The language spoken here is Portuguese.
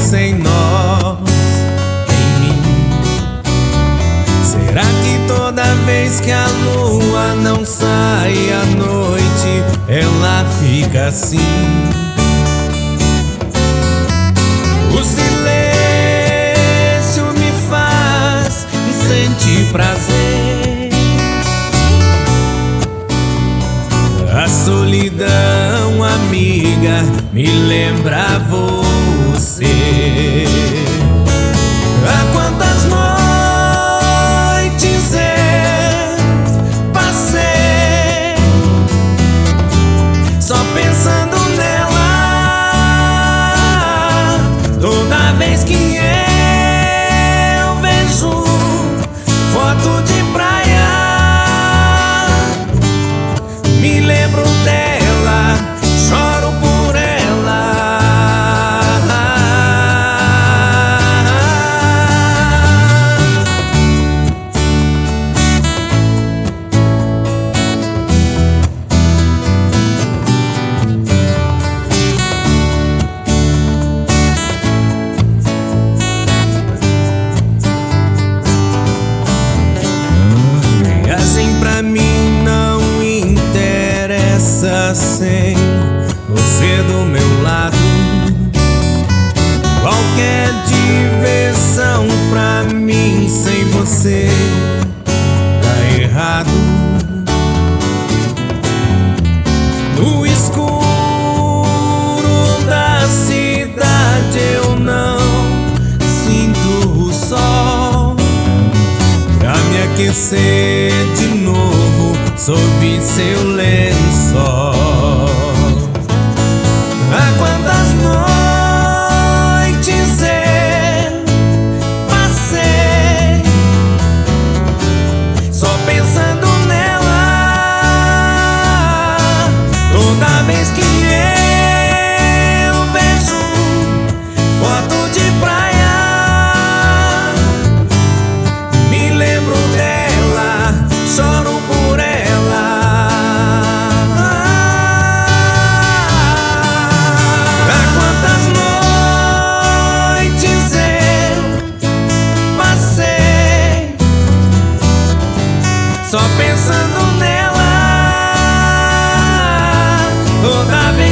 sem nós em mim. Será que toda vez que a lua não sai à noite, ela fica assim? O silêncio me faz sentir prazer. A solidão, amiga, me lembra você. Há quantas noites eu passei só pensando nela. Toda vez que eu vejo foto de praia, me lembro dela, choro por ela. Viagem pra mim não interessa sem você do meu lado. Qualquer diversão pra mim sem você tá errado. No escuro da cidade eu não sinto o sol pra me aquecer de novo sob seu lençol. Há quantas noites eu passei só pensando nela. Toda vez que eu vejo foto de praia, me lembro dela, choro por ela. Há quantas noites eu passei só pensando nela. Toda vez